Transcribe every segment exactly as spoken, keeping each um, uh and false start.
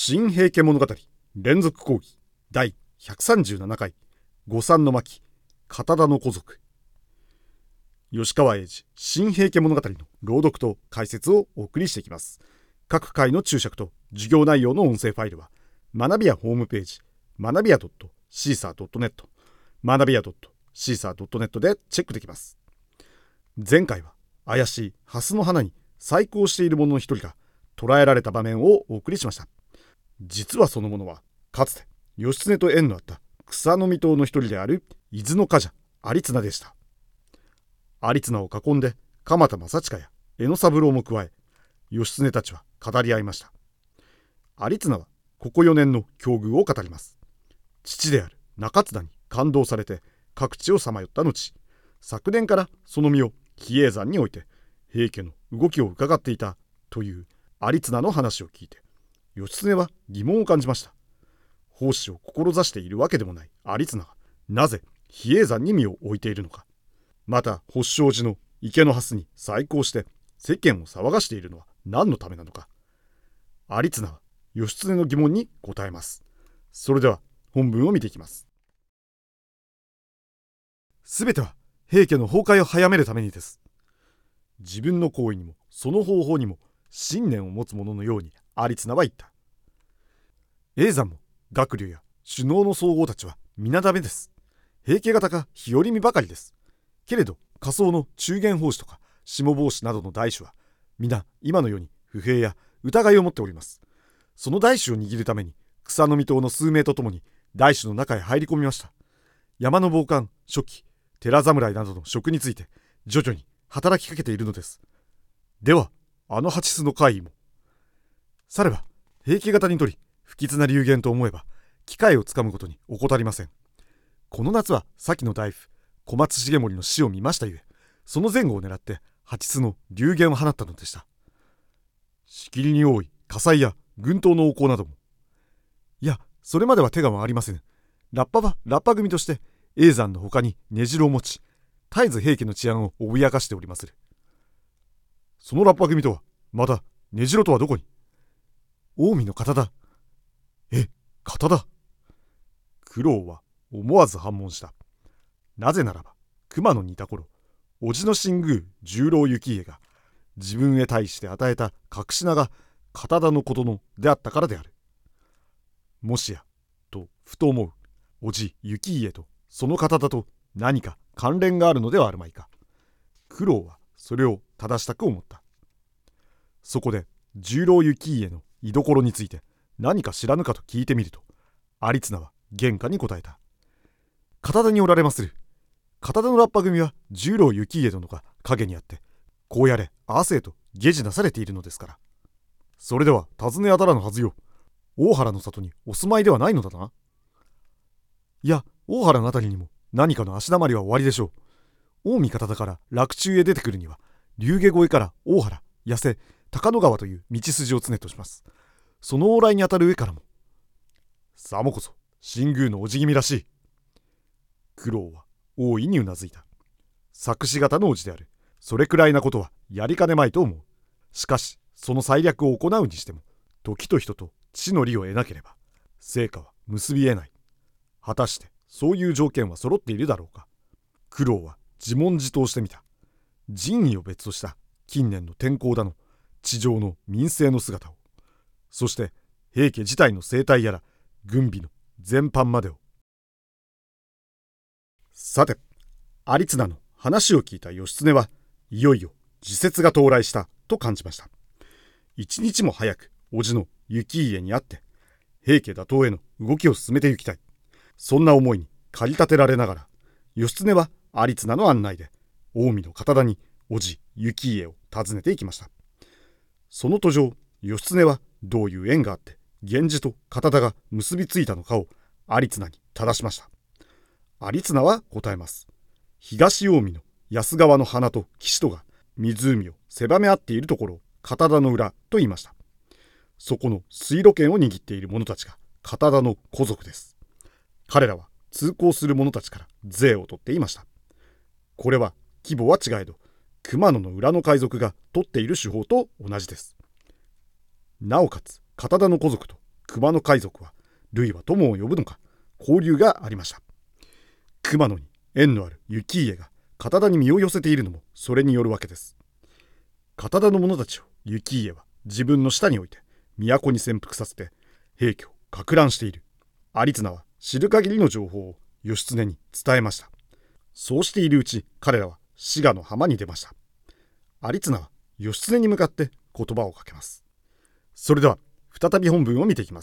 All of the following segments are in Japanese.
新平家物語連続講義だいひゃくさんじゅうななかい御三の巻片田の子族。吉川英治新平家物語の朗読と解説をお送りしていきます。各回の注釈と授業内容の音声ファイルは学びやホームページ学びや シーサードットネット 学びや シーサードットネット でチェックできます。前回は怪しい蓮の花に細工をしている者の一人が捕らえられた場面をお送りしました。実はその者はかつて義経と縁のあった草の実党の一人である伊豆の冠者有綱でした。有綱を囲んで鎌田正親や江野三郎も加え、義経たちは語り合いました。有綱はここよねんの境遇を語ります。父である中津田に感動されて各地をさまよった後、昨年からその身を比叡山において平家の動きを伺っていたという有綱の話を聞いて、義経は疑問を感じました。奉仕を志しているわけでもない有綱がなぜ比叡山に身を置いているのか、また法性寺の池の蓮に細工をして世間を騒がしているのは何のためなのか。有綱は義経の疑問に答えます。それでは本文を見ていきます。すべては平家の崩壊を早めるためにです。自分の行為にもその方法にも信念を持つ者のように有綱は言った。叡山も学龍や首脳の総合たちは皆ダメです。平家方か日和見ばかりです。けれど仮想の中元法師とか下法師などの大師は皆今のように不平や疑いを持っております。その大師を握るために草の実党の数名とともに大師の中へ入り込みました。山の暴漢、初期、寺侍などの職について徐々に働きかけているのです。ではあの八須の怪異も。されば平家方にとり不吉な流言と思えば機会をつかむことに怠りません。この夏は先の大夫小松重盛の死を見ましたゆえ、その前後を狙って八須の流言を放ったのでした。しきりに多い火災や軍刀の横行なども。いや、それまでは手が回りません。ラッパはラッパ組として叡山の他に根城を持ち、絶えず平家の治安を脅かしておりまする。そのラッパ組とはまた根城とはどこに。近江の方だ。え、方だ。九郎は思わず反問した。なぜならば熊野にいた頃、叔父の新宮十郎幸家が自分へ対して与えた隠し名が片田のことのであったからである。もしやとふと思う。叔父幸家とその片田と何か関連があるのではあるまいか。九郎はそれを正したく思った。そこで十郎幸家の居所について何か知らぬかと聞いてみると、有綱は厳下に答えた。片田におられまする。片田のラッパ組は十郎幸家殿が影にあって、こうやれああせえと下知なされているのですから。それでは尋ね当たらぬはずよ。大原の里にお住まいではないのだな。いや、大原のあたりにも何かの足だまりは終わりでしょう。近江片田から洛中へ出てくるには、龍下越えから大原、八瀬、高野川という道筋を常とします。その往来にあたる上からも。さもこそ新宮のおじぎみらしい。九郎は大いにうなずいた。作詞型のおじである。それくらいなことはやりかねまいと思う。しかしその裁略を行うにしても、時と人と地の利を得なければ成果は結び得ない。果たしてそういう条件は揃っているだろうか。九郎は自問自答してみた。人為を別とした近年の天候だの地上の民政の姿を、そして平家自体の生態やら軍備の全般までを。さて、有綱の話を聞いた義経はいよいよ時節が到来したと感じました。一日も早く叔父の幸家に会って平家打倒への動きを進めていきたい、そんな思いに駆り立てられながら、義経は有綱の案内で近江の片田に叔父幸家を訪ねていきました。その途上、義経はどういう縁があって源氏と片田が結びついたのかを有綱に正しました。有綱は答えます。東近江の安川の花と岸とが湖を狭め合っているところを片田の裏と言いました。そこの水路権を握っている者たちが片田の子族です。彼らは通行する者たちから税を取っていました。これは規模は違えど熊野の裏の海賊が取っている手法と同じです。なおかつ片田の子族と熊野海賊は類は友を呼ぶのか交流がありました。熊野に縁のある行家が片田に身を寄せているのもそれによるわけです。片田の者たちを行家は自分の下に置いて都に潜伏させて平家をか乱している。有綱は知る限りの情報を義経に伝えました。そうしているうち彼らは滋賀の浜に出ました。有綱は義経に向かって言葉をかけます。それでは再び本文を見ていきます。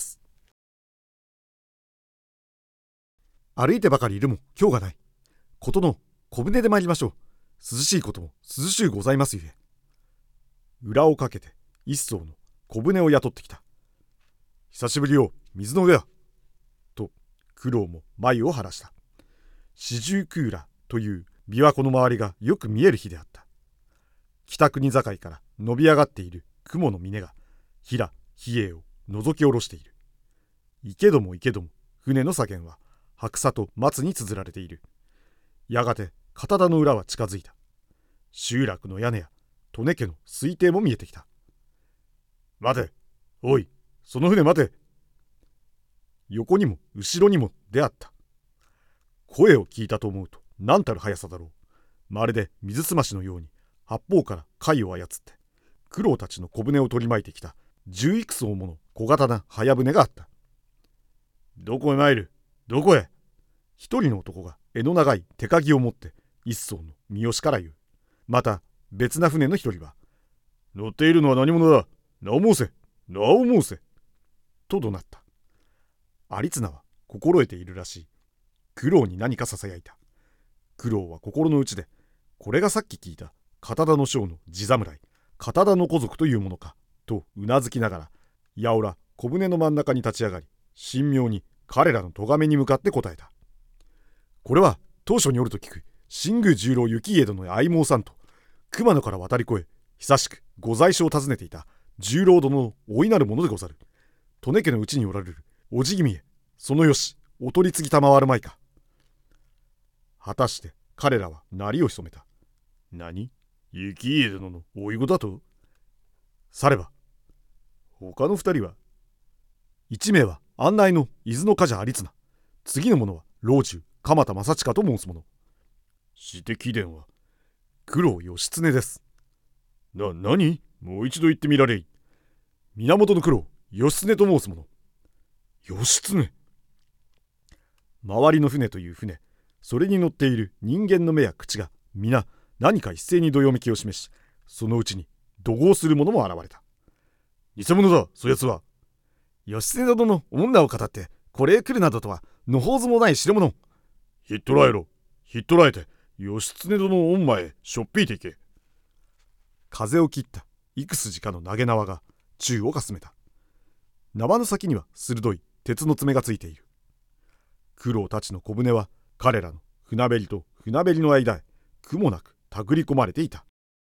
歩いてばかりいるも今日がない。ことの小舟で参りましょう。涼しいことも涼しゅうございますゆえ。裏をかけて一艘の小舟を雇ってきた。久しぶりよ、水の上は。と九郎も眉を晴らした。四十空浦という琵琶湖の周りがよく見える日であった。北国境から伸び上がっている雲の峰が平比叡を覗き下ろしている。行けども行けども船の左舷は白沙と松に綴られている。やがて片田の裏は近づいた。集落の屋根や利根家の水堤も見えてきた。待て、おい、その船待て。横にも後ろにも出会った。声を聞いたと思うと何たる速さだろう。まるで水すましのように八方から貝を操って九郎たちの小舟を取り巻いてきた十幾艘もの小型な早船があった。どこへ参る、どこへ。一人の男が柄の長い手鍵を持って一艘の三好から言う。また別な船の一人は、乗っているのは何者だ、名を申せ、名を申せ。と怒鳴った。有綱は心得ているらしい。九郎に何かささやいた。九郎は心の内で、これがさっき聞いた片田の将の地侍、片田の小族というものかとうなずきながら、やおら小舟の真ん中に立ち上がり、神妙に彼らの咎めに向かって答えた。これは当初によると聞く新宮十郎行家殿の相棒さんと熊野から渡り越え久しくご在所を訪ねていた十郎殿の大いなるものでござる。利根家のうちにおられるおじ君へそのよしお取り次ぎたまわるまいか。果たして彼らは鳴りを潜めた。何、行家殿のおいごだと。されば他の二人は。一名は案内の伊豆の冠者有綱、次の者は老中鎌田正親と申す者。して貴殿は九郎義経です。な、何、もう一度言ってみられい。源九郎義経と申す者。義経。周りの船という船、それに乗っている人間の目や口が皆何か一斉にどよめきを示し、そのうちに怒号する者も現れた。偽物だ、そやつは。義経殿の女を語ってこれへ来るなどとはのほうずもない代物。ひっ捕らえろ、ひっ捕らえて義経殿の御前へしょっぴいていけ。風を切った幾筋かの投げ縄が宙をかすめた。縄の先には鋭い鉄の爪がついている。九郎たちの小舟は彼らの船べりと船べりの間へ苦もなくたぐり込まれていた。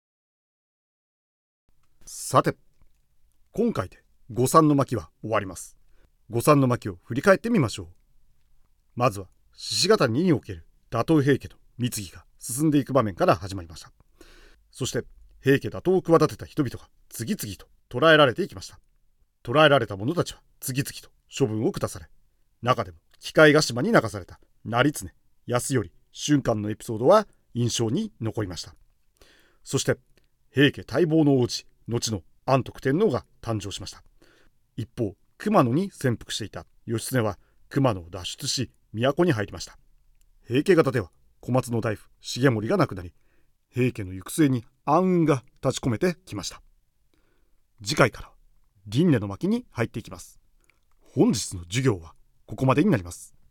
さて、今回で五三の巻は終わります。五三の巻を振り返ってみましょう。まずは鹿ケ谷における打倒平家と三木が進んでいく場面から始まりました。そして平家打倒を企てた人々が次々と捕らえられていきました。捕らえられた者たちは次々と処分を下され、中でも鬼界ヶ島に流された成常、安頼、俊寛のエピソードは印象に残りました。そして平家待望の王子、後の安徳天皇が誕生しました。一方、熊野に潜伏していた義経は熊野を脱出し都に入りました。平家方では小松の大夫重盛が亡くなり、平家の行く末に暗雲が立ち込めてきました。次回から輪廻の巻に入っていきます。本日の授業はここまでになります。